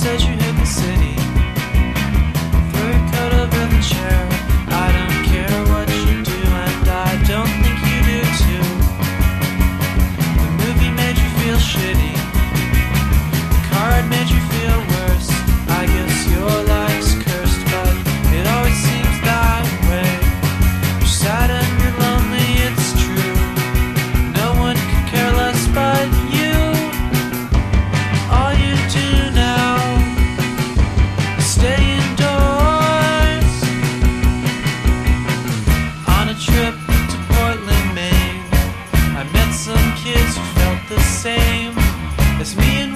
says you hit the city. Throw your coat over the chair. I don't care what you do, and I don't think you do too. The movie made you feel shitty. The card made you feel worse. I guess your life's cursed, but it always seems that way. You're sad and you're lonely, it's true. No one could care less but you. All you do now is stay indoors. On a trip to Portland, Maine, I met some kids who felt the same as me and